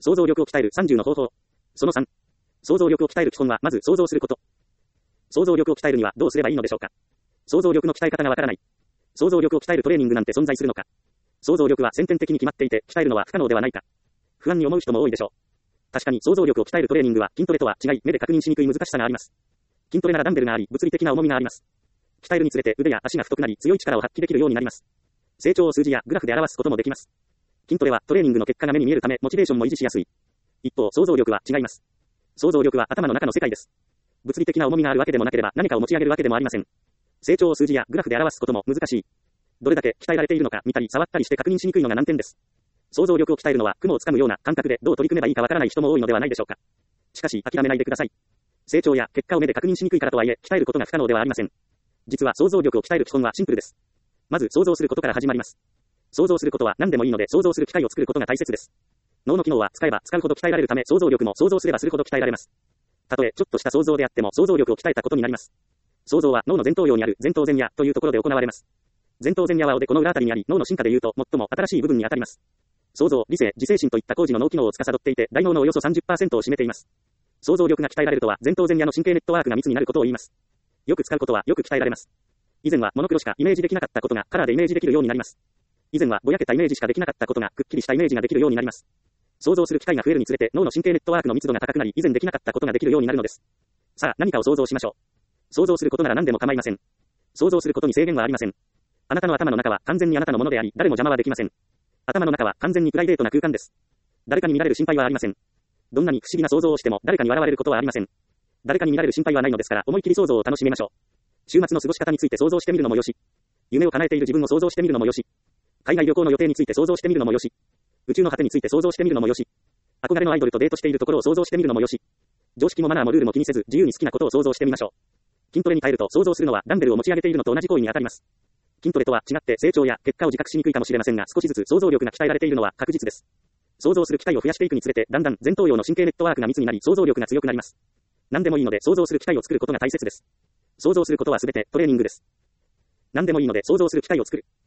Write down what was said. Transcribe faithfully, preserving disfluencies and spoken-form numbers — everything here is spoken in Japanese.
想像力を鍛えるさんじゅうの方法。そのさん。想像力を鍛える基本はまず想像すること。想像力を鍛えるにはどうすればいいのでしょうか。想像力の鍛え方がわからない。想像力を鍛えるトレーニングなんて存在するのか。想像力は先天的に決まっていて、鍛えるのは不可能ではないか。不安に思う人も多いでしょう。確かに想像力を鍛えるトレーニングは筋トレとは違い、目で確認しにくい難しさがあります。筋トレならダンベルがあり、物理的な重みがあります。鍛えるにつれて腕や足が太くなり、強い力を発揮できるようになります。成長を数字やグラフで表すこともできます。筋トレはトレーニングの結果が目に見えるため、モチベーションも維持しやすい。一方、想像力は違います。想像力は頭の中の世界です。物理的な重みがあるわけでもなければ何かを持ち上げるわけでもありません。成長を数字やグラフで表すことも難しい。どれだけ鍛えられているのか見たり触ったりして確認しにくいのが難点です。想像力を鍛えるのは雲をつかむような感覚でどう取り組めばいいかわからない人も多いのではないでしょうか。しかし諦めないでください。成長や結果を目で確認しにくいからとはいえ、鍛えることが不可能ではありません。実は想像力を鍛える基本はシンプルです。まず想像することから始まります。想像することは何でもいいので想像する機会を作ることが大切です。脳の機能は使えば使うほど鍛えられるため想像力も想像すればするほど鍛えられます。たとえちょっとした想像であっても想像力を鍛えたことになります。想像は脳の前頭葉にある前頭前野というところで行われます。前頭前野はおでこの裏あたりにあり、脳の進化でいうと最も新しい部分にあたります。想像、理性、自制心といった工事の脳機能を司っていて、大脳のおよそ さんじゅっパーセント を占めています。想像力が鍛えられるとは前頭前野の神経ネットワークが密になることを言います。よく使うことはよく鍛えられます。以前はモノクロしかイメージできなかったことがカラーでイメージできるようになります。以前はぼやけたイメージしかできなかったことがくっきりしたイメージができるようになります。想像する機会が増えるにつれて脳の神経ネットワークの密度が高くなり、以前できなかったことができるようになるのです。さあ、何かを想像しましょう。想像することなら何でも構いません。想像することに制限はありません。あなたの頭の中は完全にあなたのものであり、誰も邪魔はできません。頭の中は完全にプライベートな空間です。誰かに見られる心配はありません。どんなに不思議な想像をしても誰かに笑われることはありません。誰かに見られる心配はないのですから、思い切り想像を楽しみましょう。週末の過ごし方について想像してみるのもよし、夢を叶えている自分を想像してみるのもよし、海外旅行の予定について想像してみるのもよし、宇宙の果てについて想像してみるのもよし、憧れのアイドルとデートしているところを想像してみるのもよし、常識もマナーもルールも気にせず自由に好きなことを想像してみましょう。筋トレに変えると想像するのはダンベルを持ち上げているのと同じ行為に当たります。筋トレとは違って成長や結果を自覚しにくいかもしれませんが、少しずつ想像力が鍛えられているのは確実です。想像する機会を増やしていくにつれて、だんだん前頭葉の神経ネットワークが密になり、想像力が強くなります。何でもいいので想像する機会を作ることが大切です。想像することはすべてトレーニングです。何でもいいので想像する機会を作る。